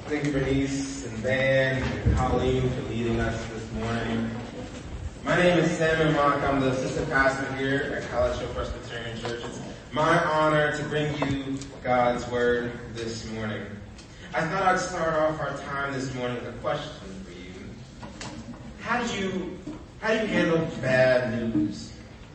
Thank you, Bernice and Van and Colleen for leading us this morning. My name is Sam Mock. I'm the assistant pastor here at College Hill Presbyterian Church. It's my honor to bring you God's Word this morning. I thought I'd start off our time this morning with a question for you. How do you handle bad news?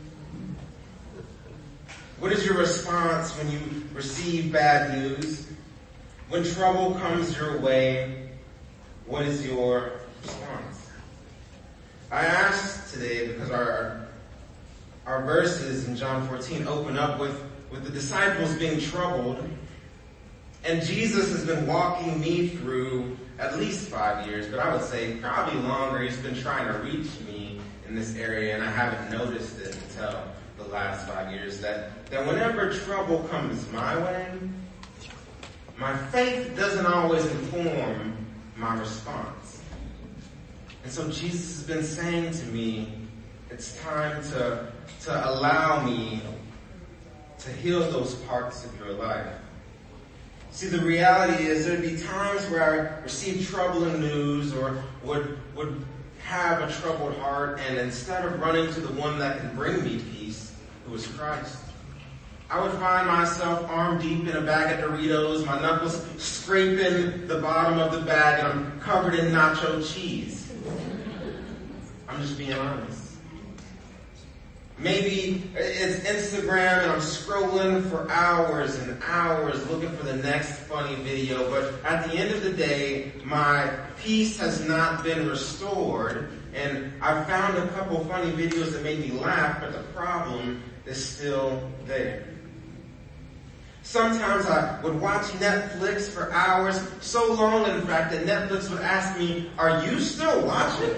What is your response when you receive bad news? When trouble comes your way, what is your response? I asked today because our verses in John 14 open up with the disciples being troubled, and Jesus has been walking me through at least 5 years, but I would say probably longer. He's been trying to reach me in this area, and I haven't noticed it until the last 5 years, that whenever trouble comes my way, my faith doesn't always inform my response. And so Jesus has been saying to me, it's time to allow me to heal those parts of your life. See, the reality is there'd be times where I receive troubling news or would have a troubled heart, and instead of running to the one that can bring me peace, who is Christ, I would find myself arm deep in a bag of Doritos, my knuckles scraping the bottom of the bag, and I'm covered in nacho cheese. I'm just being honest. Maybe it's Instagram and I'm scrolling for hours and hours looking for the next funny video, but at the end of the day, my peace has not been restored, and I found a couple funny videos that made me laugh, but the problem is still there. Sometimes I would watch Netflix for hours, so long in fact that Netflix would ask me, "Are you still watching?"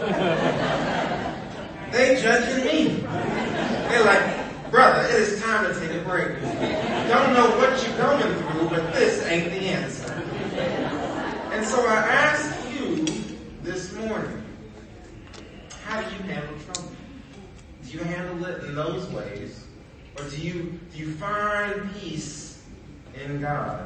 They judging me. They're like, "Brother, it is time to take a break. Don't know what you're going through, but this ain't the answer." And so I ask you this morning, how do you handle trouble? Do you handle it in those ways? Or do you find peace in God?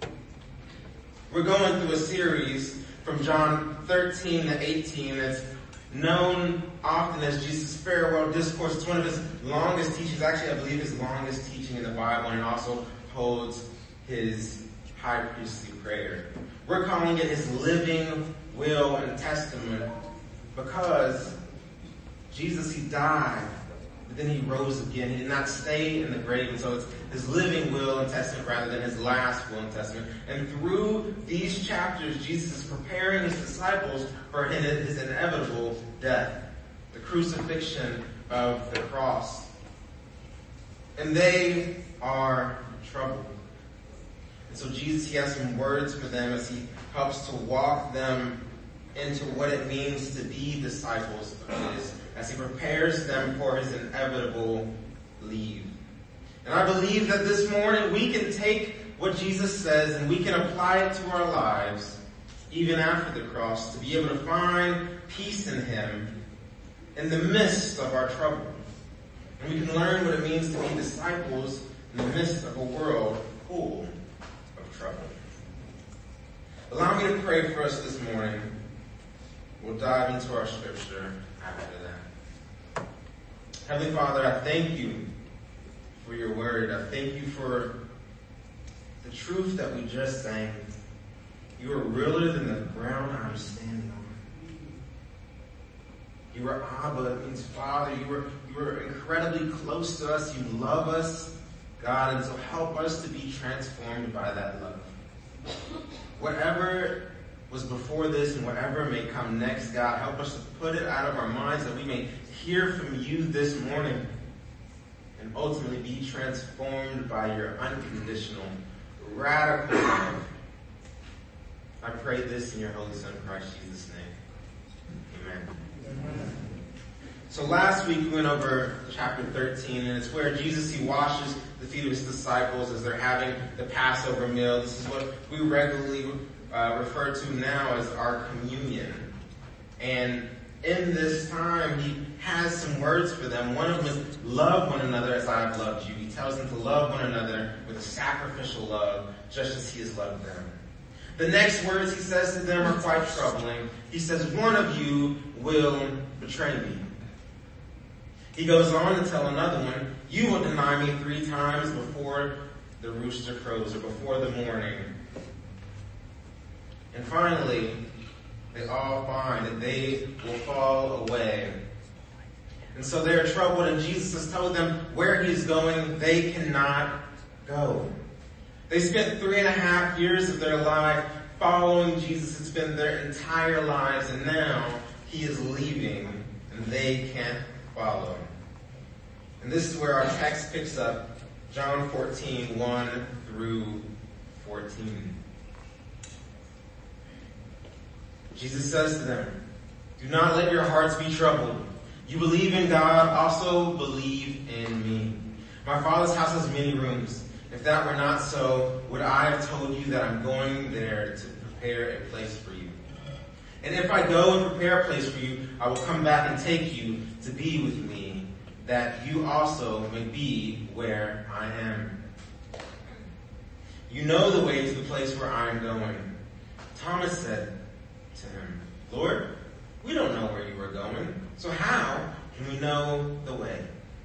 We're going through a series from John 13 to 18 that's known often as Jesus' farewell discourse. It's one of his longest teachings, actually I believe his longest teaching in the Bible, and it also holds his high priestly prayer. We're calling it his living will and testament because Jesus, he died, but then he rose again. He did not stay in the grave, and so it's his living will and testament rather than his last will and testament. And through these chapters, Jesus is preparing his disciples for his inevitable death, the crucifixion of the cross. And they are troubled. And so Jesus, he has some words for them as he helps to walk them into what it means to be disciples of his, as he prepares them for his inevitable leave. And I believe that this morning we can take what Jesus says and we can apply it to our lives, even after the cross, to be able to find peace in him in the midst of our trouble. And we can learn what it means to be disciples in the midst of a world full of trouble. Allow me to pray for us this morning. We'll dive into our scripture after that. Heavenly Father, I thank you for your word. I thank you for the truth that we just sang. You are realer than the ground I'm standing on. You are Abba, it means Father. You are incredibly close to us. You love us, God, and so help us to be transformed by that love. Whatever was before this and whatever may come next, God, help us to put it out of our minds that we may hear from you this morning and ultimately be transformed by your unconditional, radical love. I pray this in your Holy Son, Christ Jesus' name. Amen. So last week we went over chapter 13, and it's where Jesus, he washes the feet of his disciples as they're having the Passover meal. This is what we regularly refer to now as our communion. And in this time, he has some words for them. One of them is, love one another as I have loved you. He tells them to love one another with a sacrificial love, just as he has loved them. The next words he says to them are quite troubling. He says, one of you will betray me. He goes on to tell another one, you will deny me 3 times before the rooster crows, or before the morning. And finally, they all find that they will fall away. And so they are troubled, and Jesus has told them where he is going, they cannot go. They spent 3.5 years of their life following Jesus. It's been their entire lives, and now he is leaving, and they can't follow. And this is where our text picks up, John 14, 1 through 14. Jesus says to them, do not let your hearts be troubled. You believe in God, also believe in me. My Father's house has many rooms. If that were not so, would I have told you that I'm going there to prepare a place for you? And if I go and prepare a place for you, I will come back and take you to be with me, that you also may be where I am. You know the way to the place where I am going. Thomas said to him, Lord, we don't know where you are going, so how can we know the way?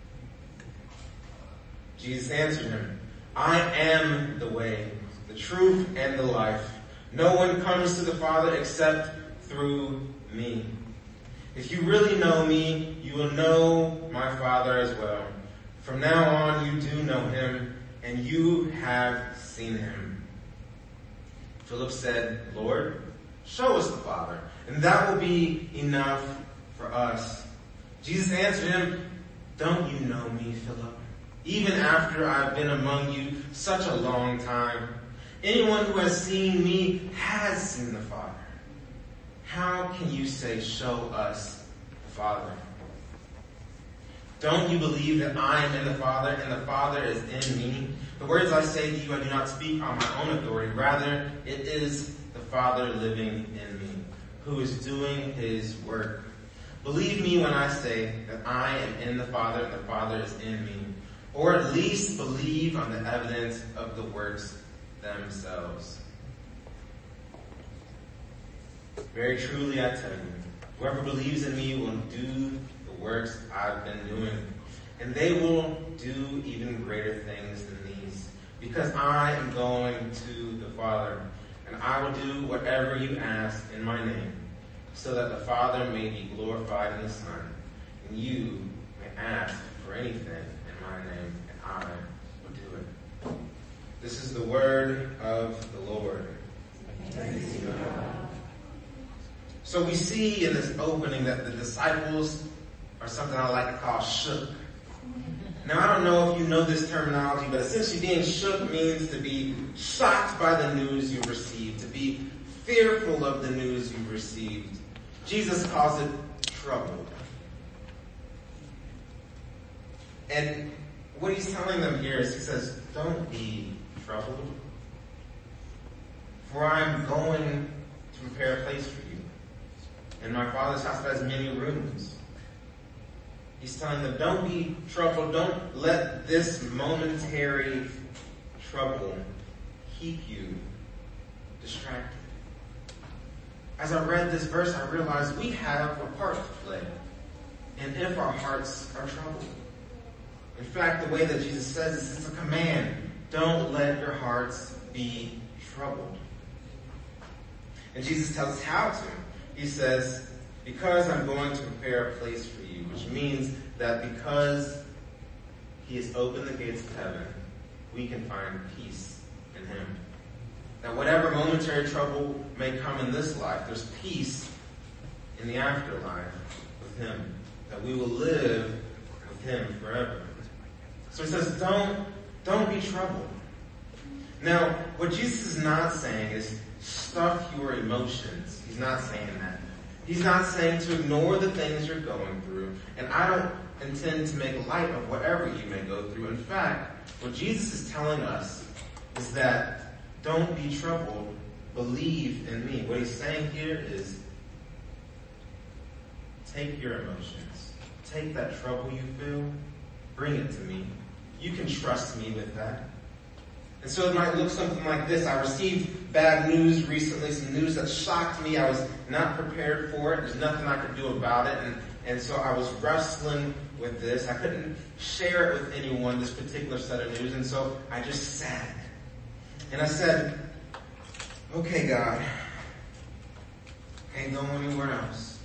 Jesus answered him, I am the way, the truth, and the life. No one comes to the Father except through me. If you really know me, you will know my Father as well. From now on, you do know him, and you have seen him. Philip said, Lord, show us the Father, and that will be enough for us. Jesus answered him, don't you know me, Philip? Even after I've been among you such a long time, anyone who has seen me has seen the Father. How can you say, show us the Father? Don't you believe that I am in the Father and the Father is in me? The words I say to you, I do not speak on my own authority. Rather, it is the Father living in me, who is doing his work. Believe me when I say that I am in the Father and the Father is in me. Or at least believe on the evidence of the works themselves. Very truly I tell you, whoever believes in me will do the works I've been doing, and they will do even greater things than these, because I am going to the Father, and I will do whatever you ask in my name, so that the Father may be glorified in the Son, and you may ask for anything in my name, and I will do it. This is the word of the Lord. Thanks be to God. So we see in this opening that the disciples are something I like to call shook. Now I don't know if you know this terminology, but essentially being shook means to be shocked by the news you've received, to be fearful of the news you've received. Jesus calls it troubled. And what he's telling them here is he says, don't be troubled, for I'm going to prepare a place for you. And my Father's house has many rooms. He's telling them, don't be troubled. Don't let this momentary trouble keep you distracted. As I read this verse, I realized we have a part to play. And if our hearts are troubled. In fact, the way that Jesus says this, it's a command. Don't let your hearts be troubled. And Jesus tells us how to. He says, because I'm going to prepare a place for you, which means that because he has opened the gates of heaven, we can find peace in him. That whatever momentary trouble may come in this life, there's peace in the afterlife with him. That we will live with him forever. So he says, don't be troubled. Now, what Jesus is not saying is stuff your emotions. He's not saying that. He's not saying to ignore the things you're going through. And I don't intend to make light of whatever you may go through. In fact, what Jesus is telling us is that don't be troubled. Believe in me. What he's saying here is take your emotions. Take that trouble you feel. Bring it to me. You can trust me with that. And so it might look something like this. I received bad news recently, some news that shocked me. I was not prepared for it. There's nothing I could do about it. And so I was wrestling with this. I couldn't share it with anyone, this particular set of news. And so I just sat. And I said, okay, God, can't go anywhere else.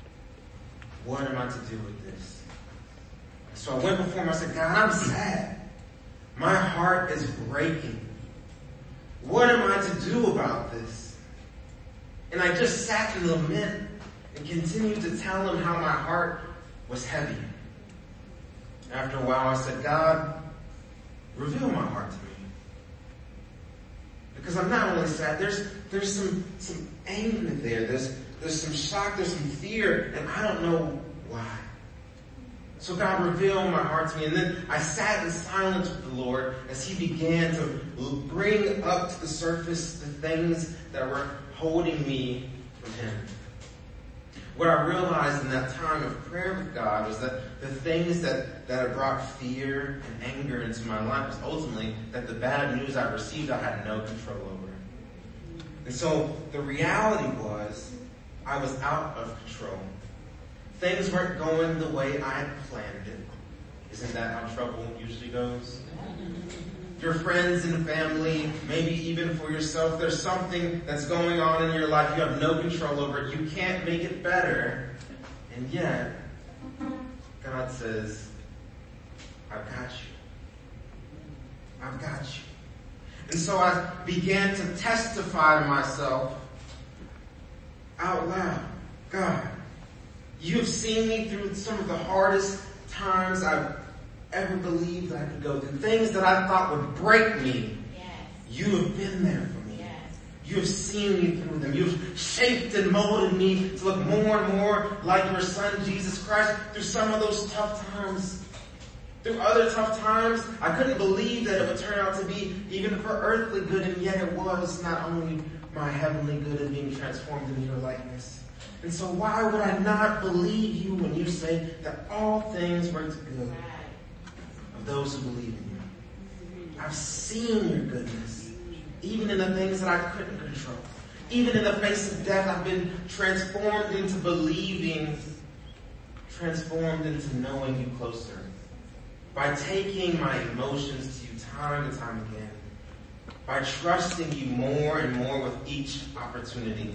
What am I to do with this? So I went before him. I said, God, I'm sad. My heart is breaking. What am I to do about this? And I just sat in lament and continued to tell him how my heart was heavy. After a while, I said, God, reveal my heart to me. Because I'm not only sad, there's some anger there. There's some shock, there's some fear, and I don't know why. So God revealed my heart to me, and then I sat in silence with the Lord as He began to bring up to the surface the things that were holding me from Him. What I realized in that time of prayer with God was that the things that had brought fear and anger into my life was ultimately that the bad news I received I had no control over. And so the reality was I was out of control. Things weren't going the way I had planned it. Isn't that how trouble usually goes? Your friends and family, maybe even for yourself, there's something that's going on in your life. You have no control over it. You can't make it better. And yet, God says, I've got you. I've got you. And so I began to testify to myself out loud. God, you have seen me through some of the hardest times I've ever believed I could go through. Things that I thought would break me. Yes. You have been there for me. Yes. You have seen me through them. You've shaped and molded me to look more and more like your Son, Jesus Christ, through some of those tough times. Through other tough times, I couldn't believe that it would turn out to be even for earthly good, and yet it was not only my heavenly good of being transformed into your likeness. And so why would I not believe you when you say that all things work to good of those who believe in you? I've seen your goodness, even in the things that I couldn't control. Even in the face of death, I've been transformed into believing, transformed into knowing you closer. By taking my emotions to you time and time again. By trusting you more and more with each opportunity.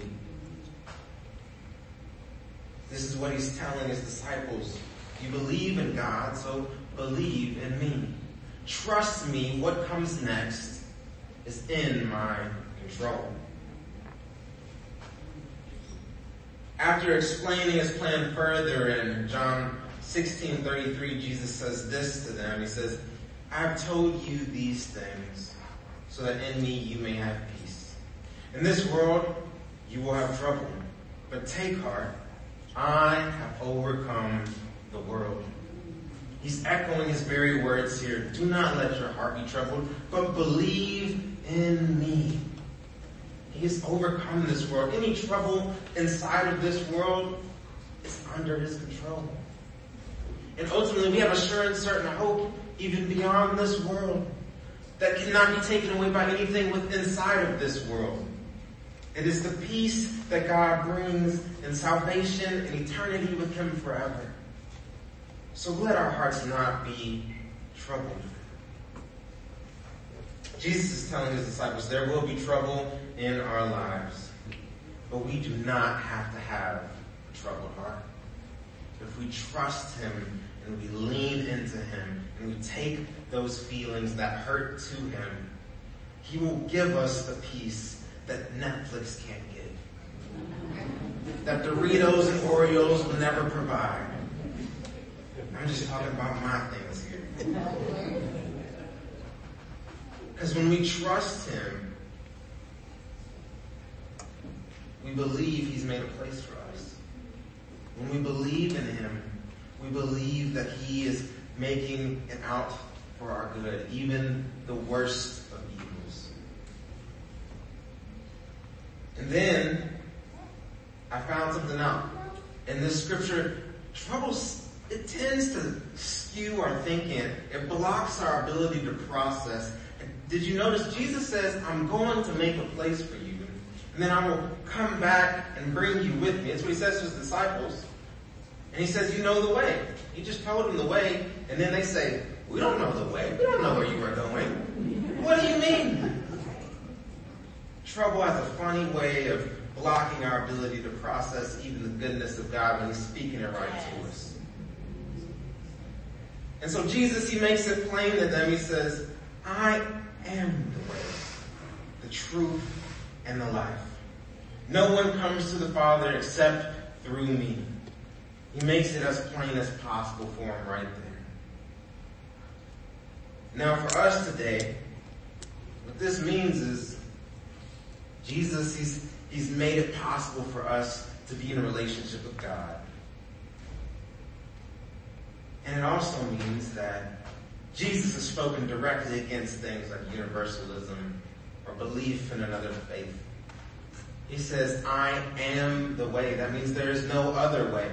This is what he's telling his disciples. You believe in God, so believe in me. Trust me, what comes next is in my control. After explaining his plan further in John 16:33, Jesus says this to them. He says, I've told you these things so that in me you may have peace. In this world you will have trouble, but take heart. I have overcome the world. He's echoing his very words here. Do not let your heart be troubled, but believe in me. He has overcome this world. Any trouble inside of this world is under his control. And ultimately we have assurance, certain hope, even beyond this world, that cannot be taken away by anything within inside of this world. It is the peace that God brings in salvation and eternity with him forever. So let our hearts not be troubled. Jesus is telling his disciples there will be trouble in our lives, but we do not have to have a troubled heart. If we trust him and we lean into him and we take those feelings that hurt to him, he will give us the peace that Netflix can't give. That Doritos and Oreos will never provide. I'm just talking about my things here. Because when we trust him, we believe he's made a place for us. When we believe in him, we believe that he is making it out for our good, even the worst of evils. And then I found something out. In this scripture, trouble, it tends to skew our thinking. It blocks our ability to process. And did you notice Jesus says, I'm going to make a place for you. and then I will come back and bring you with me. That's what he says to his disciples. And he says, you know the way. He just told them the way, and then they say, we don't know the way. We don't know where you are going. What do you mean? Trouble has a funny way of blocking our ability to process even the goodness of God when he's speaking it right to us. And so Jesus, he makes it plain to them. He says, I am the way, the truth, and the life. No one comes to the Father except through me. He makes it as plain as possible for him right there. Now for us today, what this means is Jesus, he's made it possible for us to be in a relationship with God. And it also means that Jesus has spoken directly against things like universalism or belief in another faith. He says, I am the way. That means there is no other way.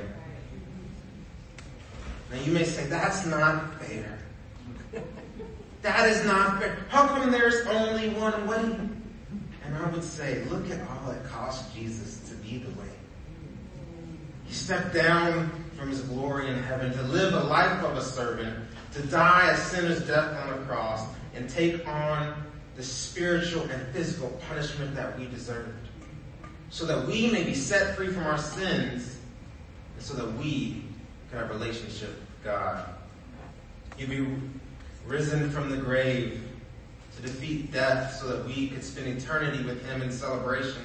Now you may say, that's not fair. That is not fair. How come there's only one way? And I would say, look at all it cost Jesus to be the way. He stepped down from his glory in heaven to live a life of a servant, to die a sinner's death on the cross, and take on the spiritual and physical punishment that we deserved, so that we may be set free from our sins, and so that we can have a relationship with God. He'd be risen from the grave to defeat death so that we could spend eternity with him in celebration.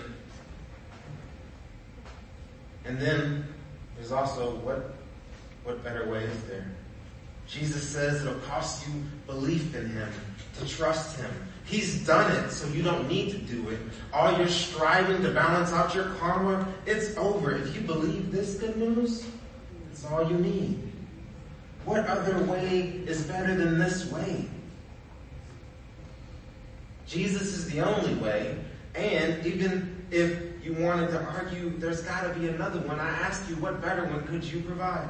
And then there's also what better way is there? Jesus says it'll cost you belief in him, to trust him. He's done it, so you don't need to do it. All your striving to balance out your karma, it's over. If you believe this good news, it's all you need. What other way is better than this way? Jesus is the only way, and even if you wanted to argue there's got to be another one, I ask you, what better one could you provide?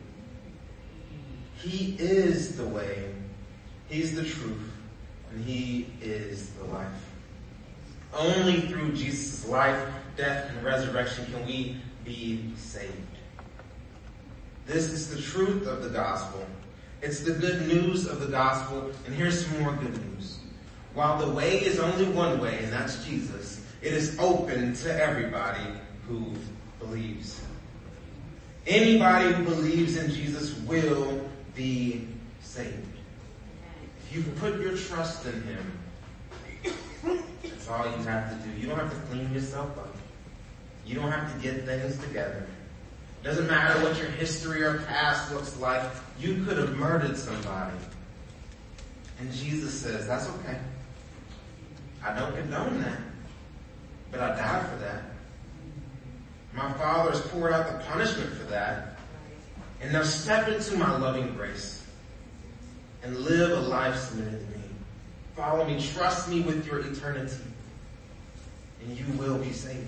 He is the way, he's the truth, and he is the life. Only through Jesus' life, death, and resurrection can we be saved. This is the truth of the gospel. It's the good news of the gospel, and here's some more good news. While the way is only one way, and that's Jesus, it is open to everybody who believes. Anybody who believes in Jesus will be saved. If you put your trust in him, that's all you have to do. You don't have to clean yourself up. You don't have to get things together. It doesn't matter what your history or past looks like. You could have murdered somebody. And Jesus says, that's okay. I don't condone that. But I died for that. My Father has poured out the punishment for that. And now step into my loving grace and live a life submitted to me. Follow me, trust me with your eternity, and you will be saved.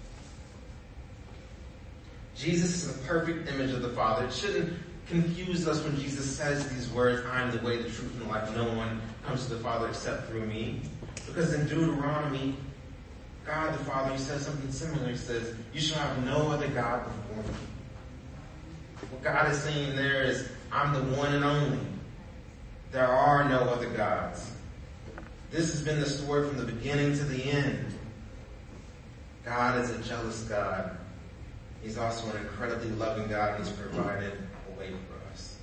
Jesus is a perfect image of the Father. It shouldn't confuse us when Jesus says these words, I am the way, the truth, and the life. No one comes to the Father except through me. Because in Deuteronomy, God the Father, he says something similar. He says, you shall have no other God before me. What God is saying there is, I'm the one and only. There are no other gods. This has been the story from the beginning to the end. God is a jealous God. He's also an incredibly loving God, and he's provided a way for us.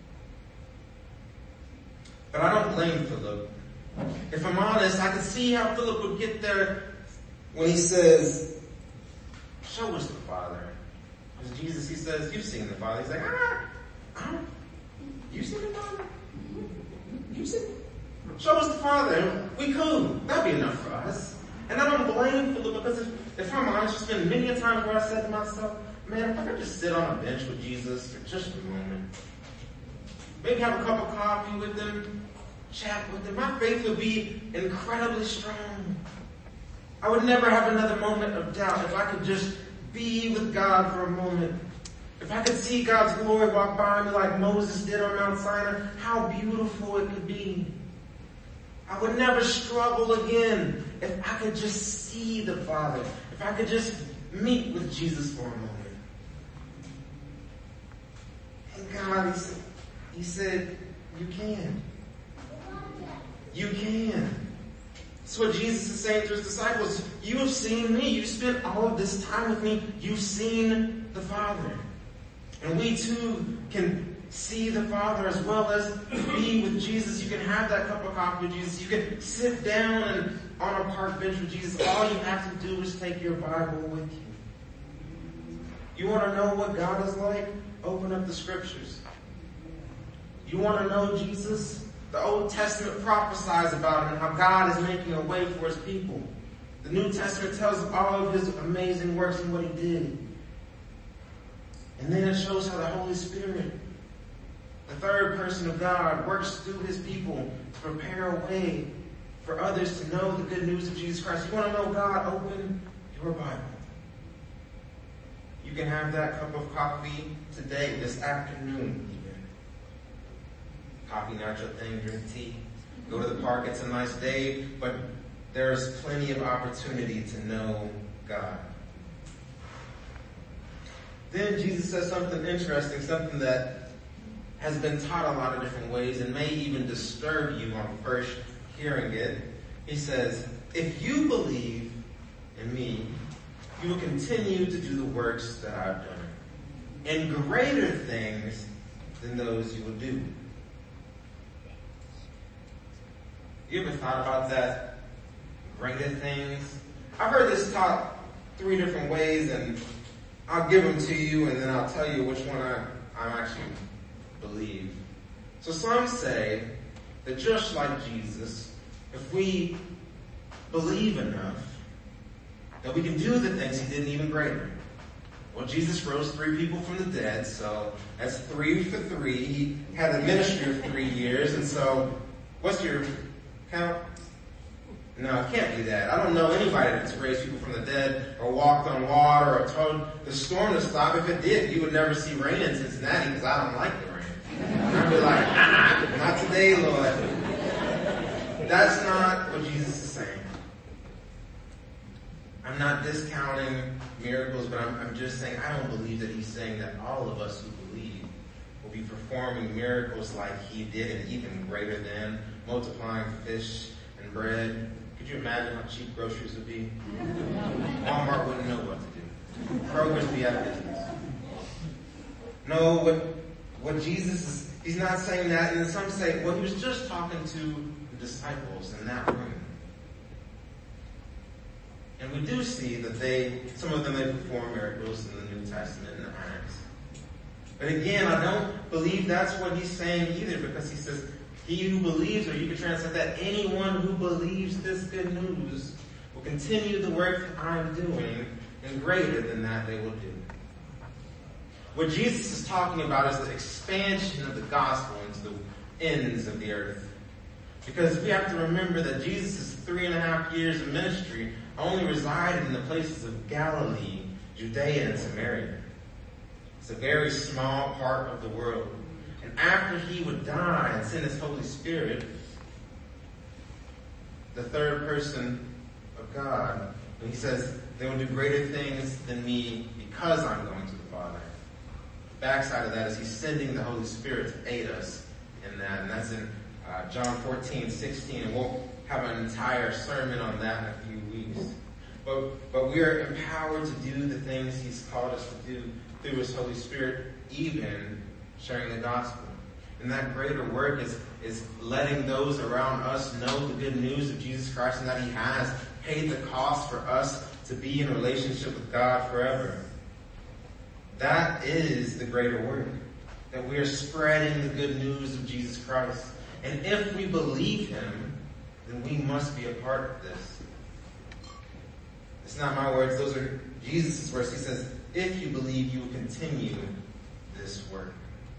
But I don't blame Philip. If I'm honest, I can see how Philip would get there when he says, show us the Father. Because Jesus, he says, you've seen the Father. He's like, you've seen the Father? You've seen it? Show us the Father. We cool. That'd be enough for us. And I don't blame Philip, because if I'm honest, there's been many a times where I said to myself, man, if I could just sit on a bench with Jesus for just a moment, maybe have a cup of coffee with him, chat with him, my faith would be incredibly strong. I would never have another moment of doubt if I could just be with God for a moment. If I could see God's glory walk by me like Moses did on Mount Sinai, how beautiful it could be. I would never struggle again if I could just see the Father, if I could just meet with Jesus for a moment. And God, he said, you can. You can. That's what Jesus is saying to his disciples. You have seen me. You've spent all of this time with me. You've seen the Father. And we too can see the Father as well as be with Jesus. You can have that cup of coffee with Jesus. You can sit down and on a park bench with Jesus. All you have to do is take your Bible with you. You want to know what God is like? Open up the scriptures. You want to know Jesus? The Old Testament prophesies about him and how God is making a way for his people. The New Testament tells of all of his amazing works and what he did. And then it shows how the Holy Spirit, the third person of God, works through his people to prepare a way for others to know the good news of Jesus Christ. You want to know God? Open your Bible. You can have that cup of coffee today, this afternoon even. Coffee, not your thing, drink tea. Go to the park, it's a nice day, but there's plenty of opportunity to know God. Then Jesus says something interesting, something that has been taught a lot of different ways and may even disturb you on first hearing it. He says, if you believe in me, you will continue to do the works that I've done, and greater things than those you will do. You ever thought about that? Greater things? I've heard this taught 3 different ways, and I'll give them to you, and then I'll tell you which one I actually believe. So some say that just like Jesus, if we believe enough, that we can do the things he did and even greater. Well, Jesus rose 3 people from the dead, so that's 3 for 3. He had a ministry of 3 years, and so what's your count? No, it can't be that. I don't know anybody that's raised people from the dead or walked on water or told the storm to stop. If it did, you would never see rain in Cincinnati because I don't like the rain. I'd be like, not today, Lord. That's not what Jesus is saying. I'm not discounting miracles, but I'm just saying I don't believe that he's saying that all of us who believe will be performing miracles like he did and even greater than, multiplying fish and bread. Could you imagine how cheap groceries would be? Walmart wouldn't know what to do. Kroger's be out of business. No, what Jesus is, he's not saying that, and some say, well, he was just talking to the disciples in that room. And we do see that some of them they perform miracles in the New Testament and the Acts. But again, I don't believe that's what he's saying either, because he says, he who believes, or you can translate that, anyone who believes this good news will continue the work that I'm doing, and greater than that they will do. What Jesus is talking about is the expansion of the gospel into the ends of the earth. Because we have to remember that Jesus' 3.5 years of ministry only resided in the places of Galilee, Judea, and Samaria. It's a very small part of the world. And after he would die and send his Holy Spirit, the third person of God, and he says, they will do greater things than me because I'm going to the Father. The backside of that is he's sending the Holy Spirit to aid us in that. And that's in John 14:16. And we'll have an entire sermon on that in a few weeks. But we are empowered to do the things he's called us to do through his Holy Spirit, even sharing the gospel. And that greater work is letting those around us know the good news of Jesus Christ and that he has paid the cost for us to be in a relationship with God forever. That is the greater work. That we are spreading the good news of Jesus Christ. And if we believe him, then we must be a part of this. It's not my words, those are Jesus' words. He says, if you believe, you will continue this work.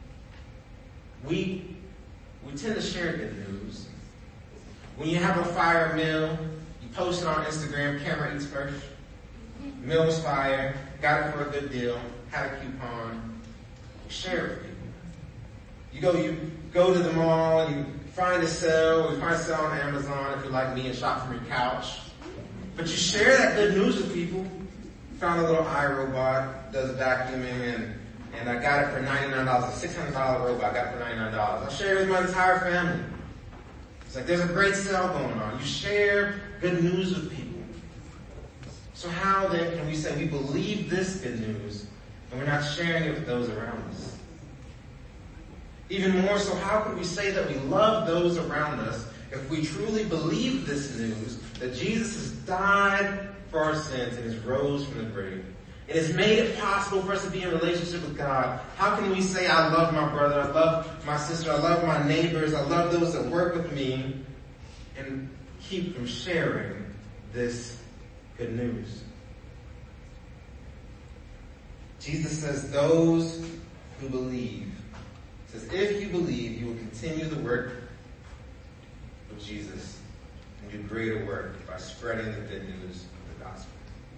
We tend to share good news. When you have a fire meal, you post it on Instagram, camera eats first. Meal was fire, got it for a good deal, had a coupon, you share it with people. You go to the mall and you find a sale, or you find a sale on Amazon if you're like me and shop from your couch. But you share that good news with people. Found a little iRobot, does vacuuming, and I got it for $99, a $600 robot, I got it for $99. I share it with my entire family. It's like there's a great sale going on. You share good news with people. So how then can we say we believe this good news and we're not sharing it with those around us? Even more so, how could we say that we love those around us if we truly believe this news that Jesus has died for our sins and has rose from the grave? It has made it possible for us to be in relationship with God. How can we say, I love my brother, I love my sister, I love my neighbors, I love those that work with me, and keep from sharing this good news? Jesus says, those who believe, says, if you believe, you will continue the work of Jesus and do greater work by spreading the good news of the gospel.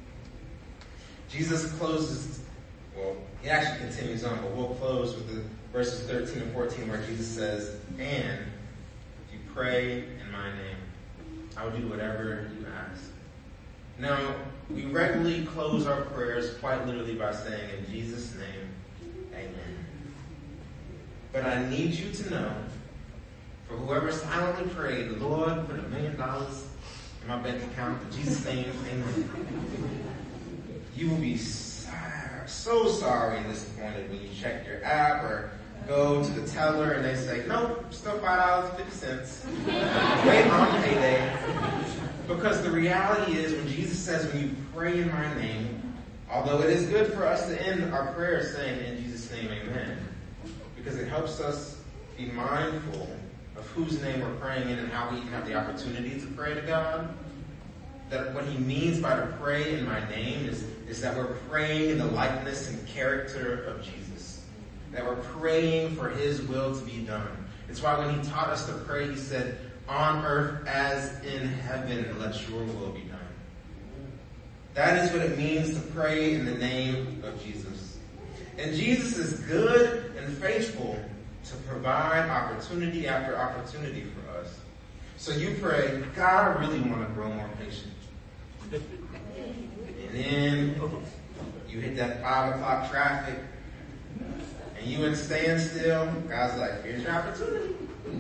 Jesus closes, well, he actually continues on, but we'll close with the verses 13 and 14 where Jesus says, and if you pray in my name, I will do whatever you ask. Now, we regularly close our prayers quite literally by saying, in Jesus' name, amen. But I need you to know, for whoever silently prayed, Lord, put $1 million in my bank account, in Jesus' name, amen. You will be so sorry and disappointed when you check your app or go to the teller and they say, nope, still $5.50. Wait on payday. Because the reality is when Jesus says, when you pray in my name, although it is good for us to end our prayers saying, in Jesus' name, amen, because it helps us be mindful of whose name we're praying in and how we can have the opportunity to pray to God. That what he means by to pray in my name is that we're praying in the likeness and character of Jesus. That we're praying for his will to be done. It's why when he taught us to pray, he said, on earth as in heaven, let your will be done. That is what it means to pray in the name of Jesus. And Jesus is good and faithful to provide opportunity after opportunity for us. So you pray, God, I really want to grow more patient. And then you hit that 5 o'clock traffic and you in standstill. God's like, here's your opportunity.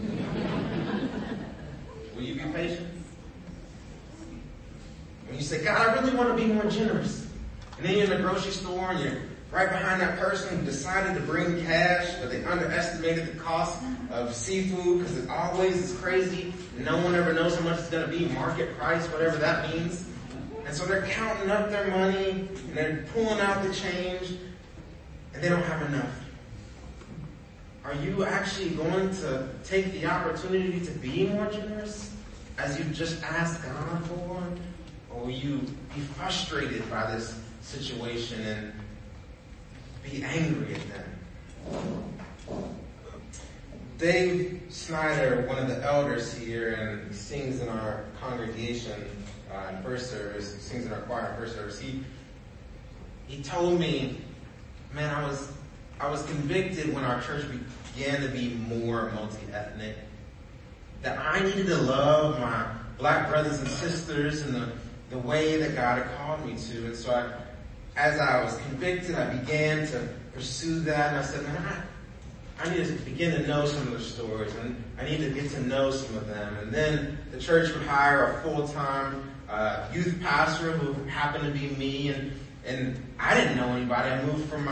Will you be patient? When you say, God, I really want to be more generous. And then you're in the grocery store and you're right behind that person who decided to bring cash, but they underestimated the cost of seafood because it always is crazy. No one ever knows how much it's going to be, market price, whatever that means. And so they're counting up their money and they're pulling out the change and they don't have enough. Are you actually going to take the opportunity to be more generous as you just asked God for? Or will you be frustrated by this situation and be angry at them? Dave Snyder, one of the elders here, and he sings in our congregation in first service, he sings in our choir in first service, he told me, man, I was convicted when our church began to be more multi-ethnic, that I needed to love my black brothers and sisters in the way that God had called me to. And so as I was convicted, I began to pursue that, and I said, man, I need to begin to know some of their stories, and I need to get to know some of them. And then the church would hire a full-time youth pastor who happened to be me, and I didn't know anybody. I moved from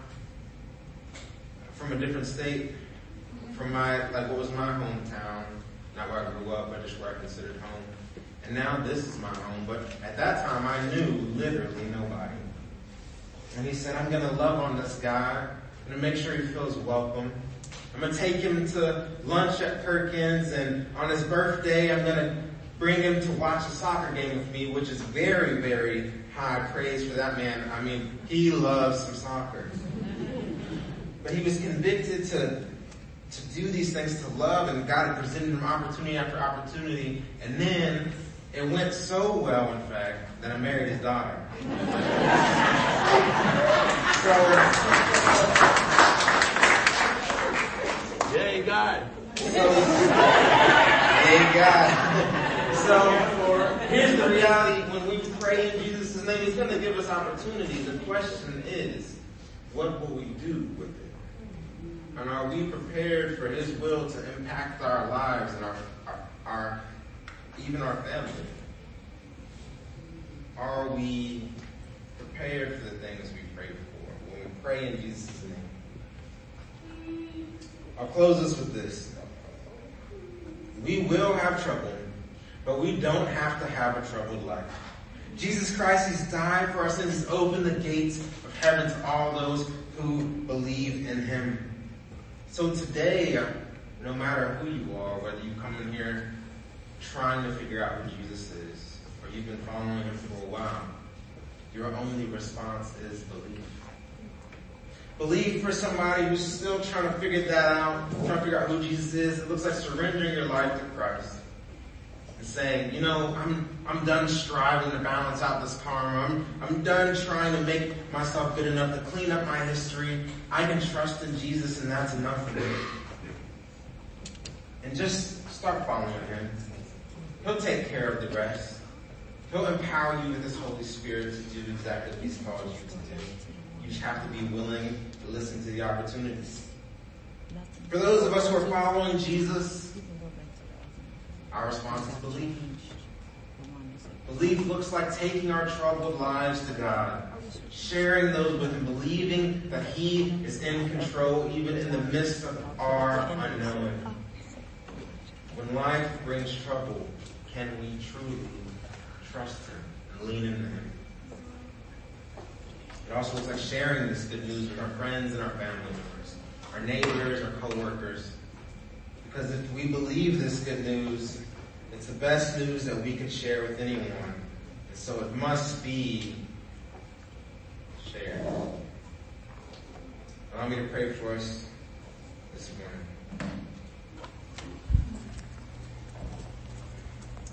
a different state, from what was my hometown, not where I grew up, but just where I considered home. And now this is my home, but at that time I knew literally nobody. And he said, I'm gonna love on this guy. I'm gonna make sure he feels welcome. I'm gonna take him to lunch at Perkins, and on his birthday I'm gonna bring him to watch a soccer game with me, which is very, very high praise for that man. I mean, he loves some soccer. But he was convicted to do these things, to love, and God had presented him opportunity after opportunity. And then it went so well, in fact, that I married his daughter. Yay, God. Yay, God. So here's the reality. When we opportunity, the question is, what will we do with it? And are we prepared for His will to impact our lives and our even our family? Are we prepared for the things we pray for when we pray in Jesus' name? I'll close this with this. We will have trouble, but we don't have to have a troubled life. Jesus Christ, He's died for our sins. He's opened the gates of heaven to all those who believe in Him. So today, no matter who you are, whether you come in here trying to figure out who Jesus is, or you've been following Him for a while, your only response is belief. Believe for somebody who's still trying to figure that out, trying to figure out who Jesus is. It looks like surrendering your life to Christ and saying, I'm done striving to balance out this karma. I'm done trying to make myself good enough to clean up my history. I can trust in Jesus, and that's enough for me. And just start following Him. He'll take care of the rest. He'll empower you with His Holy Spirit to do exactly what He's called you to do. You just have to be willing to listen to the opportunities. For those of us who are following Jesus, our response is belief. Belief looks like taking our troubled lives to God, sharing those with Him, believing that He is in control even in the midst of our unknowing. When life brings trouble, can we truly trust Him and lean into Him? It also looks like sharing this good news with our friends and our family members, our neighbors, our co-workers. Because if we believe this good news, it's the best news that we can share with anyone. And so it must be shared. Allow me to pray for us.